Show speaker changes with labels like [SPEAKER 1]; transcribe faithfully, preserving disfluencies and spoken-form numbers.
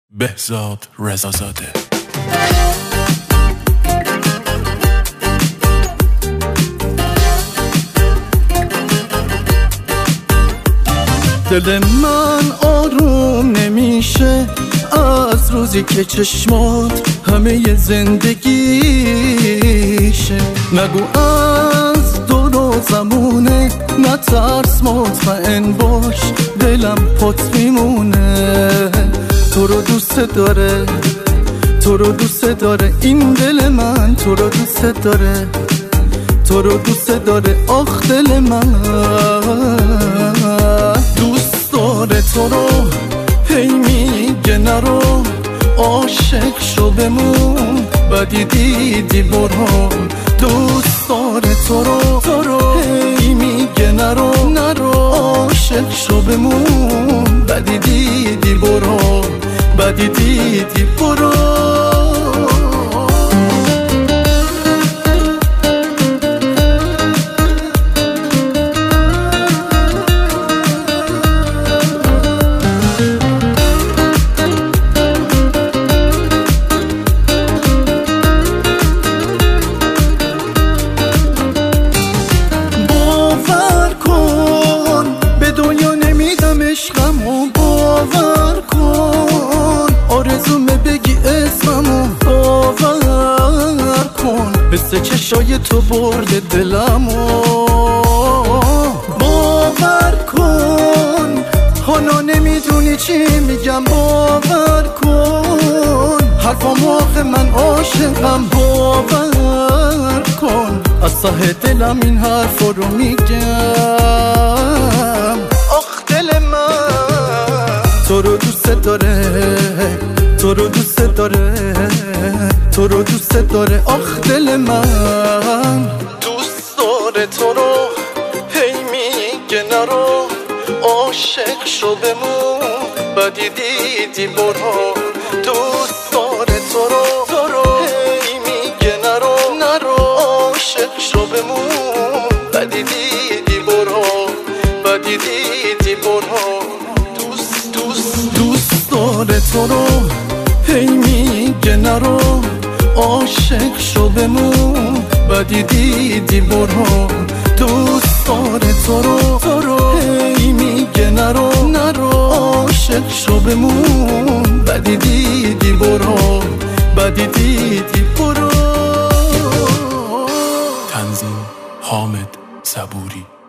[SPEAKER 1] بهزاد رضازاده.
[SPEAKER 2] دل من آروم نمیشه از روزی که چشمات همه زندگیشه. نگو از دور و زمونه، نترس مطمئن باش دلم پات میمونه. تو رو دوست داره، تو رو دوست داره این دل من، تو رو دوست داره، تو رو دوست داره آخ دل من. دوست داره تو رو هی میگه نرو، عاشق شو بمون بدی دیدی برو. دوست داره تو رو، تو رو هی میگه نرو، نرو عاشق شو بمون بدی دیدی برو، بدی دیدی برو. عشقمو باور کن، آرزومه بگی اسممو باور کن. حس چشای تو برده دلمو باور کن. حالا نمیدونی چی میگم باور کن. حرفامو آخه من عاشقم باور کن. از ته دلم این حرفا رو میگم. تو رو دوست داره، تو رو دوست داره، تو رو دوست داره آخ دل من. دوست داره تو رو هی میگه نرو، عاشق شو بمون بدی دیدی برو. دوست داره تو رو، تو رو هی میگه نرو، نرو عاشق شو بمون بدی دیدی برو، بدی دیدی برو. دوست داره تو رو هی میگه نرو، عاشق شو بمون بدی دیدی برو. دوست داره تو رو، تو رو هی میگه نرو، نرو عاشق شو بمون بدی دیدی برو، بدی دیدی برو.
[SPEAKER 1] تنظیم حامد صبوری.